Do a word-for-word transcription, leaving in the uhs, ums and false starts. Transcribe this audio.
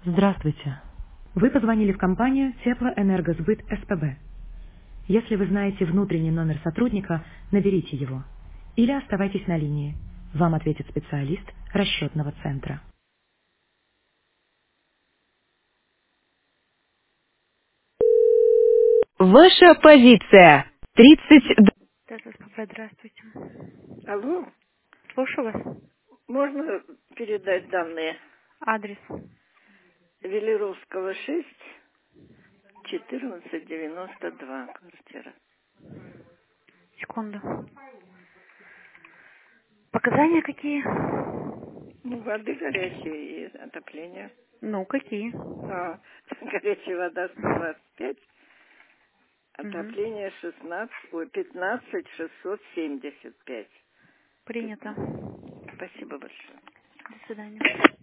Здравствуйте. Вы позвонили в компанию Теплоэнергосбыт СПБ. Если вы знаете внутренний номер сотрудника, наберите его. Или оставайтесь на линии. Вам ответит специалист расчетного центра. Ваша позиция. тридцать два. ТССПБ, здравствуйте. Алло, Слушаю вас. можно передать данные? Адрес. Велеровского шесть, четырнадцать девяносто два, квартира. Секунду. Показания какие? Ну, воды горячей и отопление. Ну, какие? А, горячая вода сто двадцать пять, Угу. отопление шестнадцать, ой, пятнадцать шестьсот семьдесят пять. Принято. Спасибо большое. До свидания.